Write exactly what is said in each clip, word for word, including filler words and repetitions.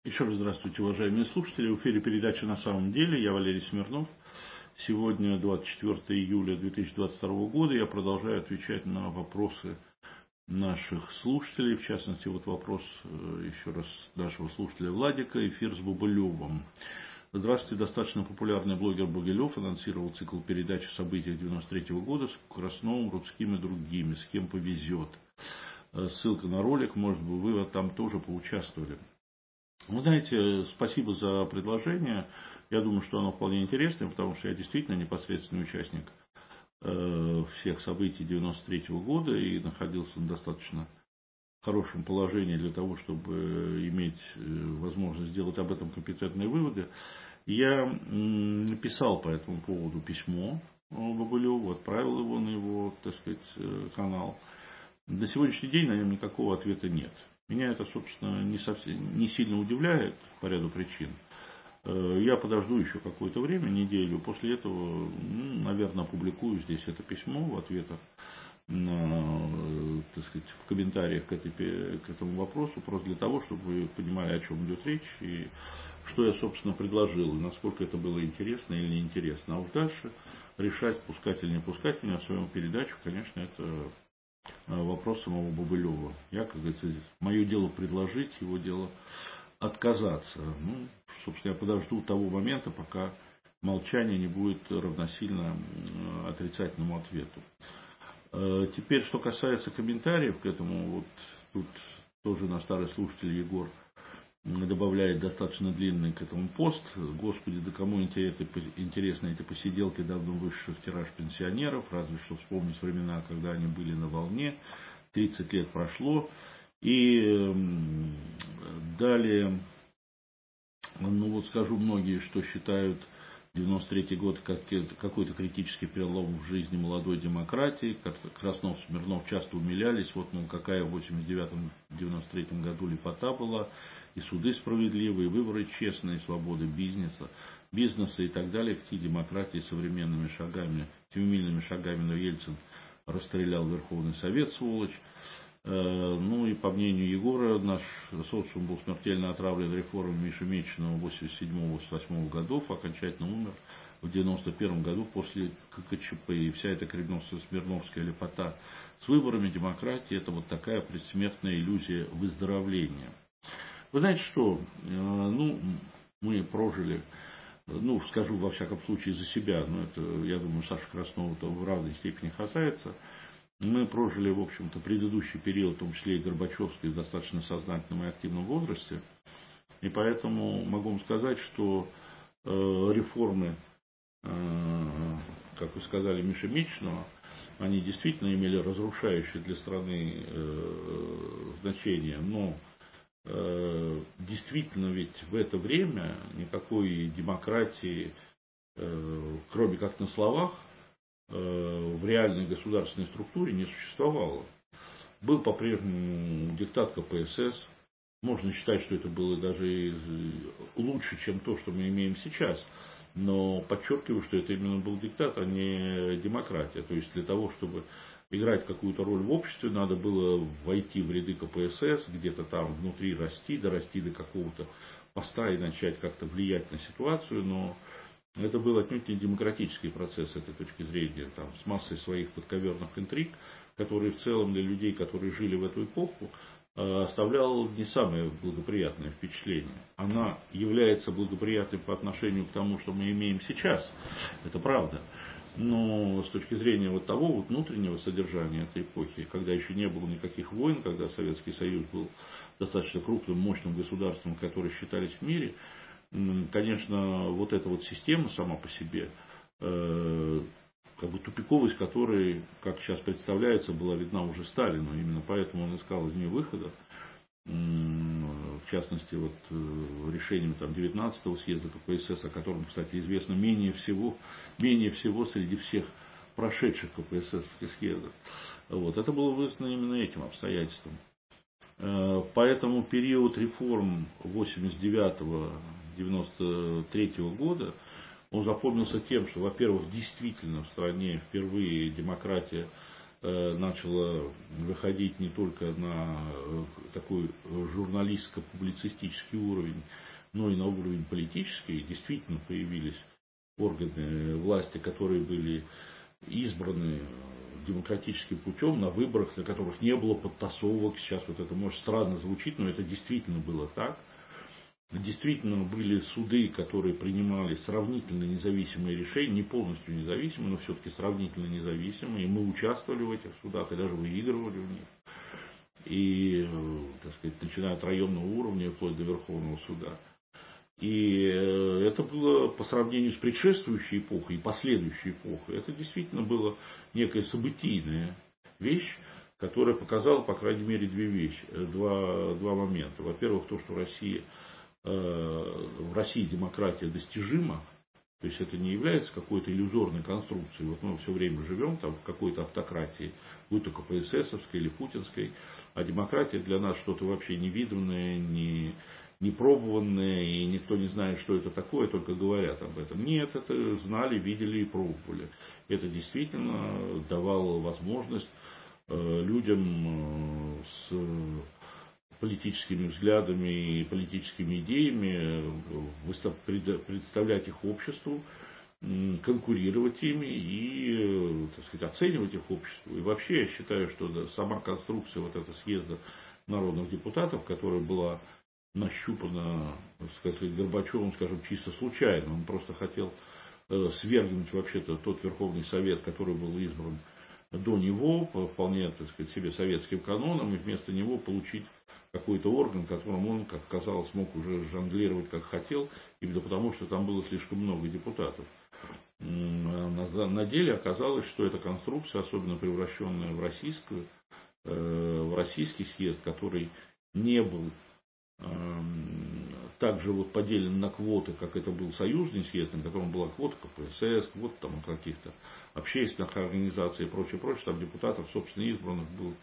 Еще раз здравствуйте, уважаемые слушатели. В эфире передача «На самом деле». Я Валерий Смирнов. Сегодня двадцать четвёртое июля две тысячи двадцать второго года. Я продолжаю отвечать на вопросы наших слушателей. В частности, вот вопрос еще раз нашего слушателя Владика. Эфир с Бобылевым. Здравствуйте. Достаточно популярный блогер Богилев анонсировал цикл передач о событиях девяносто третьего года с Красновым, Рудским и другими. С кем повезет. Ссылка на ролик. Может быть, вы там тоже поучаствовали. Вы знаете, спасибо за предложение. Я думаю, что оно вполне интересное, потому что я действительно непосредственный участник всех событий девяносто третьего года и находился на достаточно хорошем положении для того, чтобы иметь возможность сделать об этом компетентные выводы. Я написал по этому поводу письмо Бобылеву, отправил его на его, так сказать, канал. До сегодняшний день на нем никакого ответа нет. Меня это, собственно, не, совсем, не сильно удивляет по ряду причин. Я подожду еще какое-то время, неделю. После этого, ну, наверное, опубликую здесь это письмо в ответах, на, так сказать, в комментариях к, этой, к этому вопросу, просто для того, чтобы вы понимали, о чем идет речь и что я, собственно, предложил, и насколько это было интересно или неинтересно. А уж дальше решать, пускать или не пускать меня в свою передачу, конечно, это вопрос самого Бобылева. Я, как говорится, мое дело предложить, его дело отказаться. Ну, собственно, я подожду того момента, пока молчание не будет равносильно отрицательному ответу. Теперь, что касается комментариев к этому, вот тут тоже наш старый слушатель Егор добавляет достаточно длинный к этому пост. Господи, да кому интересны эти посиделки давно высших тираж пенсионеров, разве что вспомнить времена, когда они были на волне. тридцать лет прошло. И далее, ну вот скажу, многие, что считают девяносто третий год как какой-то критический перелом в жизни молодой демократии. Краснов, Смирнов часто умилялись. Вот, мол, какая в восемьдесят девятом — девяносто третьем году лепота была. И суды справедливые, и выборы честные, и свобода бизнеса, бизнеса и так далее. Какие демократии современными шагами, семимильными шагами, но Ельцин расстрелял Верховный Совет, сволочь. Ну и по мнению Егора, наш социум был смертельно отравлен реформами Миши Меченого восемьдесят седьмого — восемьдесят восьмого годов, окончательно умер в девяносто первом году после ККЧП. И вся эта Кремновская лепота с выборами демократии — это вот такая предсмертная иллюзия выздоровления. Вы знаете что, ну, мы прожили, ну, скажу во всяком случае за себя, но это, я думаю, Саша Краснова-то в равной степени касается. Мы прожили, в общем-то, предыдущий период, в том числе и Горбачевский, в достаточно сознательном и активном возрасте. И поэтому могу вам сказать, что э, реформы, э, как вы сказали, Миши Меченого, они действительно имели разрушающее для страны э, значение. Но э, действительно ведь в это время никакой демократии, э, кроме как на словах, в реальной государственной структуре не существовало. Был по-прежнему диктат ка пэ эс эс. Можно считать, что это было даже лучше, чем то, что мы имеем сейчас. Но подчеркиваю, что это именно был диктат, а не демократия. То есть для того, чтобы играть какую-то роль в обществе, надо было войти в ряды ка пэ эс эс, где-то там внутри расти, дорасти до какого-то поста и начать как-то влиять на ситуацию. Но это был отнюдь не демократический процесс с этой точки зрения, там, с массой своих подковерных интриг, которые в целом для людей, которые жили в эту эпоху, оставлял не самое благоприятное впечатление. Она является благоприятной по отношению к тому, что мы имеем сейчас, это правда. Но с точки зрения вот того вот внутреннего содержания этой эпохи, когда еще не было никаких войн, когда Советский Союз был достаточно крупным, мощным государством, которые считались в мире, конечно, вот эта вот система сама по себе, э, как бы тупиковость которой, как сейчас представляется, была видна уже Сталину. Именно поэтому он искал из нее выхода. В частности, вот решением там, девятнадцатого съезда ка пэ эс эс, о котором, кстати, известно менее всего, менее всего среди всех прошедших ка пэ эс эсовских съездов. Вот. Это было вызвано именно этим обстоятельством. Поэтому период реформ восемьдесят девятого — девяносто третьего года, он запомнился тем, что, во-первых, действительно в стране впервые демократия начало выходить не только на такой журналистско-публицистический уровень, но и на уровень политический. Действительно появились органы власти, которые были избраны демократическим путем на выборах, на которых не было подтасовок. Сейчас вот это может странно звучит, но это действительно было так. Действительно были суды, которые принимали сравнительно независимые решения, не полностью независимые, но все-таки сравнительно независимые. И мы участвовали в этих судах и даже выигрывали в них. И, так сказать, начиная от районного уровня, вплоть до Верховного суда. И это было по сравнению с предшествующей эпохой и последующей эпохой, это действительно было некая событийная вещь, которая показала, по крайней мере, две вещи, два, два момента. Во-первых, то, что Россия, в России демократия достижима, то есть это не является какой-то иллюзорной конструкцией. Вот мы все время живем там в какой-то автократии, будь то КПССовской или путинской, а демократия для нас что-то вообще невиданное, не... непробованное, и никто не знает, что это такое, только говорят об этом. Нет, это знали, видели и пробовали. Это действительно давало возможность людям с политическими взглядами и политическими идеями представлять их обществу, конкурировать ими и, так сказать, оценивать их обществу. И вообще я считаю, что сама конструкция вот этого съезда народных депутатов, которая была нащупано, так сказать, Горбачевым, скажем, чисто случайно. Он просто хотел свергнуть вообще-то тот Верховный Совет, который был избран до него, по вполне, так сказать, себе советским канонам, и вместо него получить какой-то орган, которым он, как казалось, мог уже жонглировать как хотел, именно потому, что там было слишком много депутатов. На деле оказалось, что эта конструкция, особенно превращенная в российскую, в российский съезд, который не был также вот поделен на квоты, как это был союзный съезд, на котором была квота КПСС, квота там каких-то общественных организаций и прочее, прочее, там депутатов, собственно, избранных было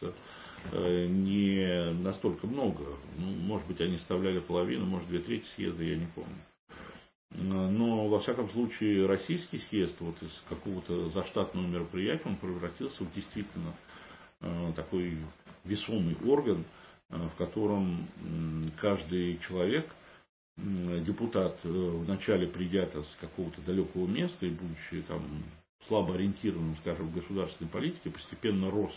не настолько много. Ну, может быть, они составляли половину, может, две трети съезда, я не помню. Но, во всяком случае, российский съезд вот из какого-то заштатного мероприятия он превратился в действительно такой весомый орган, в котором каждый человек, депутат, вначале придя с какого-то далекого места и будучи там слабо ориентированным, скажем, в государственной политике, постепенно рос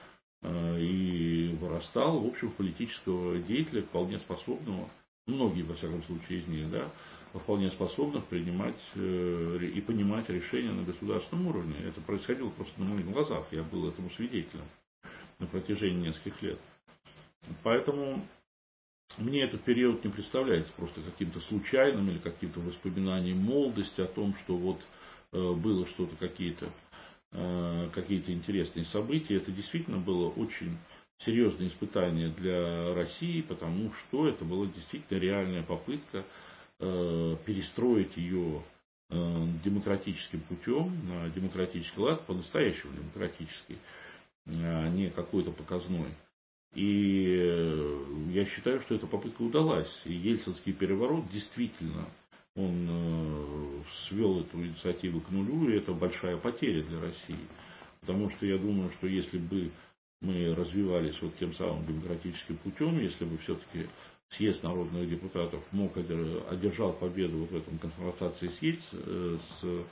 и вырастал, в общем, политического деятеля, вполне способного, многие, во всяком случае, из них, да, вполне способных принимать и понимать решения на государственном уровне. Это происходило просто на моих глазах, я был этому свидетелем на протяжении нескольких лет. Поэтому мне этот период не представляется просто каким-то случайным или каким-то воспоминанием молодости о том, что вот было что-то, какие-то какие-то интересные события. Это действительно было очень серьезное испытание для России, потому что это была действительно реальная попытка перестроить ее демократическим путем, на демократический лад, по-настоящему демократический, а не какой-то показной. И я считаю, что эта попытка удалась. И Ельцинский переворот действительно, он свел эту инициативу к нулю, и это большая потеря для России. Потому что я думаю, что если бы мы развивались вот тем самым демократическим путем, если бы все-таки съезд народных депутатов мог одержал победу вот в этом конфронтации с, Ельц, с,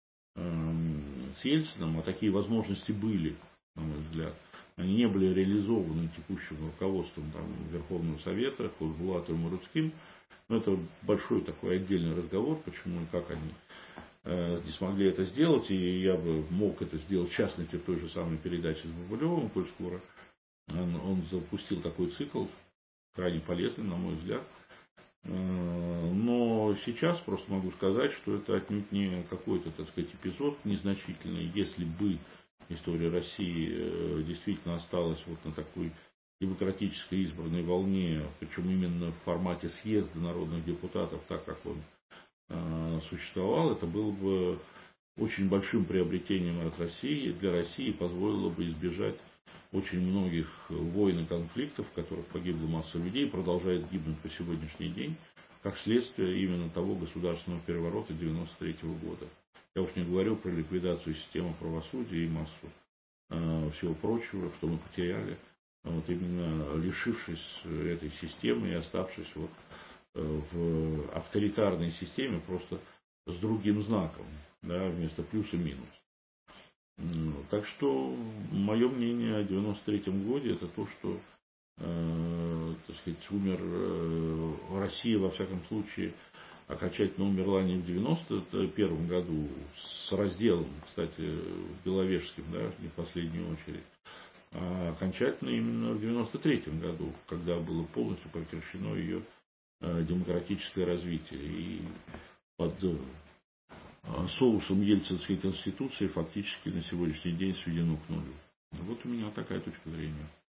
с Ельцином, а такие возможности были, на мой взгляд, они не были реализованы текущим руководством там, Верховного Совета, Хозбулатовым и Рудским. Но это большой такой отдельный разговор, почему и как они э, не смогли это сделать. И я бы мог это сделать, в частности, в той же самой передаче с Бабулевым, коль скоро. Он, он запустил такой цикл, крайне полезный, на мой взгляд. Э, но сейчас просто могу сказать, что это отнюдь не какой-то, так сказать, эпизод незначительный. Если бы история России действительно осталась вот на такой демократической избранной волне, причем именно в формате съезда народных депутатов, так как он э, существовал, это было бы очень большим приобретением от России, для России позволило бы избежать очень многих войн и конфликтов, в которых погибла масса людей, продолжает гибнуть по сегодняшний день, как следствие именно того государственного переворота девяносто третьего года. Я уж не говорю про ликвидацию системы правосудия и массу всего прочего, что мы потеряли, вот именно лишившись этой системы и оставшись вот в авторитарной системе просто с другим знаком, да, вместо плюс и минус. Так что мое мнение о девяносто третьем годе это то, что э, так сказать, умер э, Россия, во всяком случае, окончательно умерла не в девяносто первом году с разделом, кстати, Беловежским, да, не в последнюю очередь, а окончательно именно в девяносто третьем году, когда было полностью прекращено ее э, демократическое развитие. И под соусом Ельцинской конституции фактически на сегодняшний день сведено к нулю. Вот у меня такая точка зрения.